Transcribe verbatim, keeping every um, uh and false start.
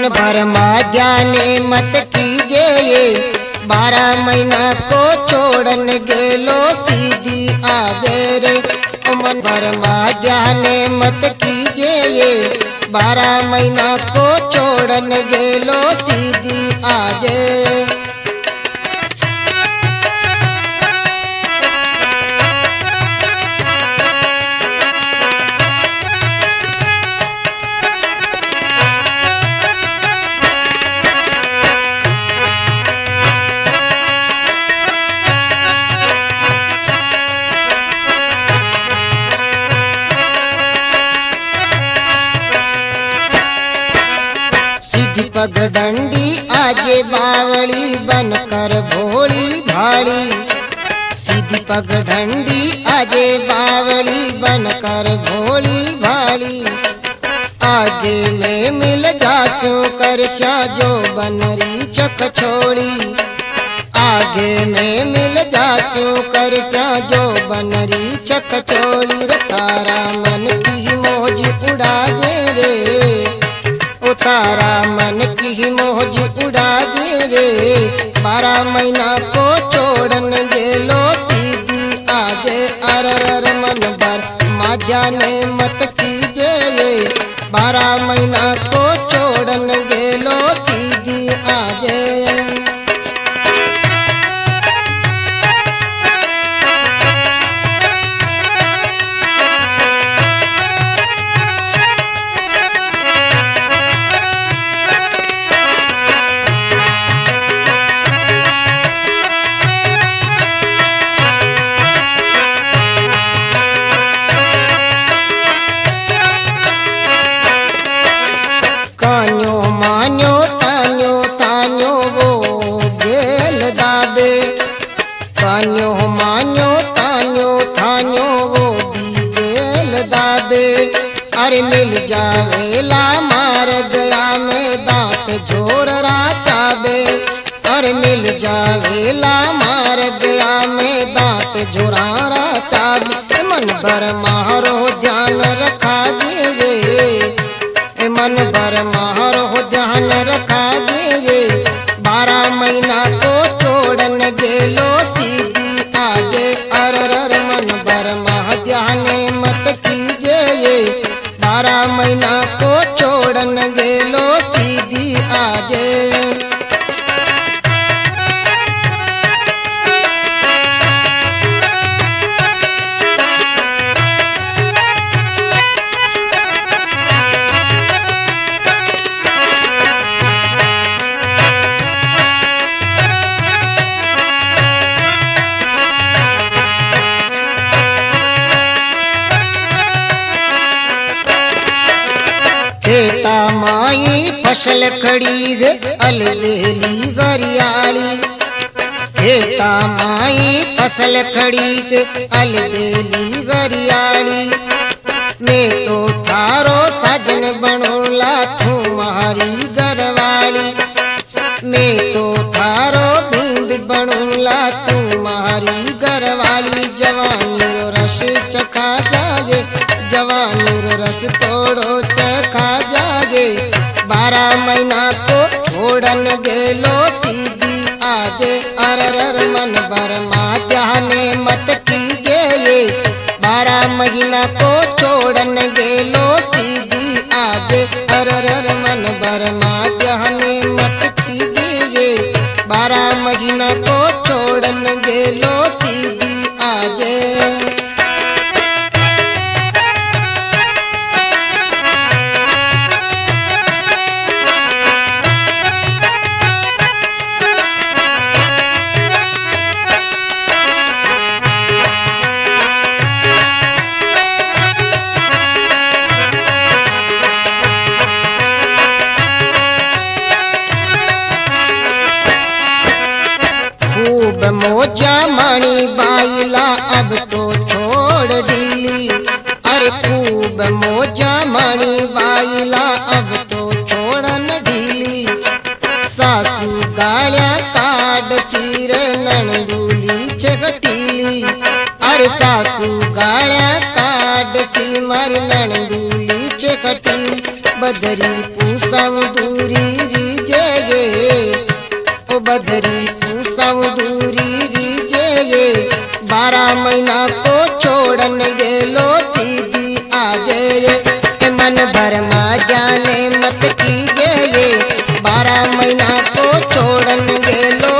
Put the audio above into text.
मन भर माध्याने मत कीजिए ये, बारह महीना को छोड़न गेलो सीधी आगे रे। मन भर माध्याने मत कीजिए ये, बारह महीना को छोड़न गेलो सीधी आगे। पगडंडी आजे बावली बनकर भोली भाड़ी, सीधी पगडंडी आजे बावली बनकर भोली भाड़ी। आगे में मिल जासू करशा जो बनरी चक छोड़ी, आगे में मिल जासू करशा जो बनरी चक छोड़ी। तारा मन की मौज उड़ा दे रे, तारा मन की मौज उड़ा दे रे। बारह महीना को छोड़न गेलो सीधी आजे, अरर मन भर माध्याने मत कीजिए ये, बारह महीना को छोड़न गेलो सीधी आजे। मान्यो तान्यो तान्यो वो गेल दाबे, तान्यो मान्यो तान्यो तान्यो वो भी गेल दाबे। अरे मिल जावेला मार गया में दांत जोर राचाबे, अरे मिल जावेला मार गया में दांत जोरा राचाबे। मन भर मारो ध्यान रखा दीजिए, मन भर मारो ध्यान रखा दीजिए। बारह महीना को छोड़न गेलो सीधी आगे, अरर मन भर माध्याने मत कीजिए ये, बारह महीना को छोड़न गेलो सीधी आगे। खेता माई फसल खड़ी अलबेली गरियाली, खेता माई फसल खड़ी अलबेली गरियाली। मैं तो थारो सजन बनोला तुम्हारी घरवाली, मैं तो थारो भिंद बनोला तुम्हारी घरवाली। जवानी रो रस चखा जागे, जवानी रो रस तोड़ो चखा जागे। बारह महीना को छोड़न गेलो सीधी आजे, अरर मन भर माध्याने मत कीजिए ये, बारह महीना को छोड़न गेलो सीधी आजे। अरर मन भर माध्याने मत कीजिए ये, बारह महीना को छोड़न गेलो सीधी आजे। मोजा मणि बाइला अब तो छोड़ ढीली, अरे खूब मोजा मणि बाइला अब तो छोड़न ढीली। सासू गाल्या काड चीर नंदूली चकटीली, अरे सासू गाल्या काड सी मर नंदूली नीचे कटी बदरी पूसम दूरी रीजे ये ओ बदरी पूसम दूरी रीजे ये बारह महीना को छोड़न गेलो सीधी आजे ये ए मन भर मा जाने मत कीजे ये बारह महीना को छोड़न गेलो